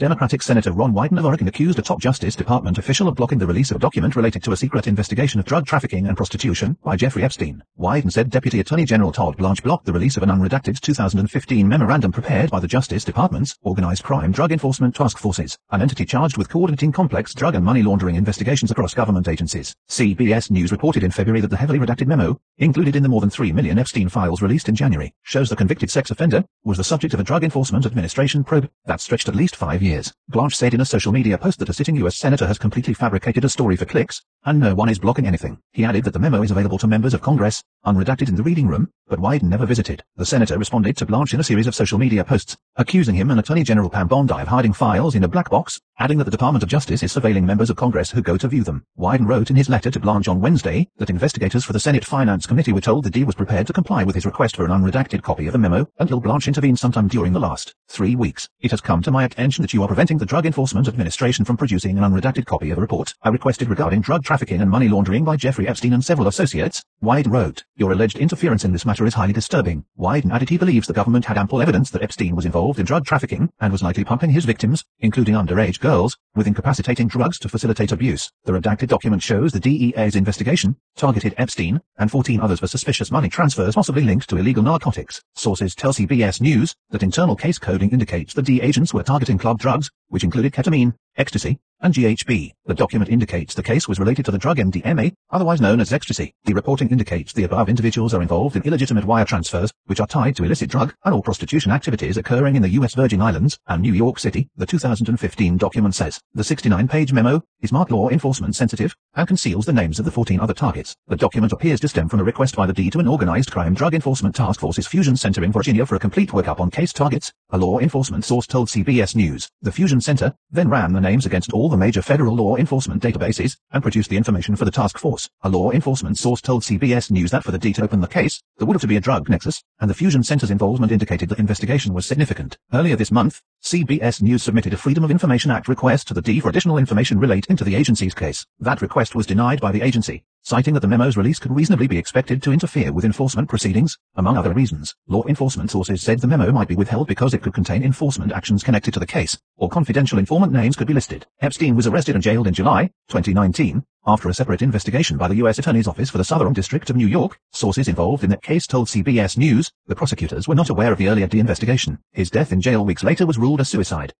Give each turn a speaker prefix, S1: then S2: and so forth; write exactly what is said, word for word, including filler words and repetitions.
S1: Democratic Senator Ron Wyden of Oregon accused a top Justice Department official of blocking the release of a document related to a secret investigation of drug trafficking and prostitution by Jeffrey Epstein. Wyden said Deputy Attorney General Todd Blanche blocked the release of an unredacted two thousand fifteen memorandum prepared by the Justice Department's Organized Crime Drug Enforcement Task Forces, an entity charged with coordinating complex drug and money laundering investigations across government agencies. C B S News reported in February that the heavily redacted memo, included in the more than three million Epstein files released in January, shows the convicted sex offender was the subject of a Drug Enforcement Administration probe that stretched at least five years. Blanche said in a social media post that a sitting U S senator has completely fabricated a story for clicks, and no one is blocking anything. He added that the memo is available to members of Congress, unredacted in the reading room, but Wyden never visited. The senator responded to Blanche in a series of social media posts, accusing him and Attorney General Pam Bondi of hiding files in a black box, adding that the Department of Justice is surveilling members of Congress who go to view them. Wyden wrote in his letter to Blanche on Wednesday that investigators for the Senate Finance Committee were told that D was prepared to comply with his request for an unredacted copy of the memo until Blanche intervened sometime during the last three weeks. It has come to my attention that you are preventing the Drug Enforcement Administration from producing an unredacted copy of a report I requested regarding drug trafficking and money laundering by Jeffrey Epstein and several associates. Wyden wrote, your alleged interference in this matter is highly disturbing. Wyden added he believes the government had ample evidence that Epstein was involved in drug trafficking and was likely pumping his victims, including underage girls, with incapacitating drugs to facilitate abuse. The redacted document shows the D E A's investigation targeted Epstein and fourteen others for suspicious money transfers possibly linked to illegal narcotics. Sources tell C B S News that internal case coding indicates the D agents were targeting club drugs, which included ketamine, ecstasy, and G H B. The document indicates the case was related to the drug M D M A, otherwise known as ecstasy. The reporting indicates the above individuals are involved in illegitimate wire transfers, which are tied to illicit drug and or prostitution activities occurring in the U S Virgin Islands and New York City, the two thousand fifteen document says. The sixty-nine page memo is marked law enforcement sensitive and conceals the names of the fourteen other targets. The document appears to stem from a request by the D to an organized crime drug enforcement task force's Fusion Center in Virginia for a complete workup on case targets, a law enforcement source told C B S News. The Fusion Center then ran the names against all the major federal law enforcement databases and produced the information for the task force. A law enforcement source told C B S News that for the D to open the case, there would have to be a drug nexus, and the Fusion Center's involvement indicated the investigation was significant. Earlier this month, C B S News submitted a Freedom of Information Act request to the D for additional information relating to the agency's case. That request was denied by the agency, citing that the memo's release could reasonably be expected to interfere with enforcement proceedings, among other reasons. Law enforcement sources said the memo might be withheld because it could contain enforcement actions connected to the case, or confidential informant names could be listed. Epstein was arrested and jailed in July twenty nineteen, after a separate investigation by the U S Attorney's Office for the Southern District of New York. Sources involved in that case told C B S News the prosecutors were not aware of the earlier D investigation. His death in jail weeks later was ruled a suicide.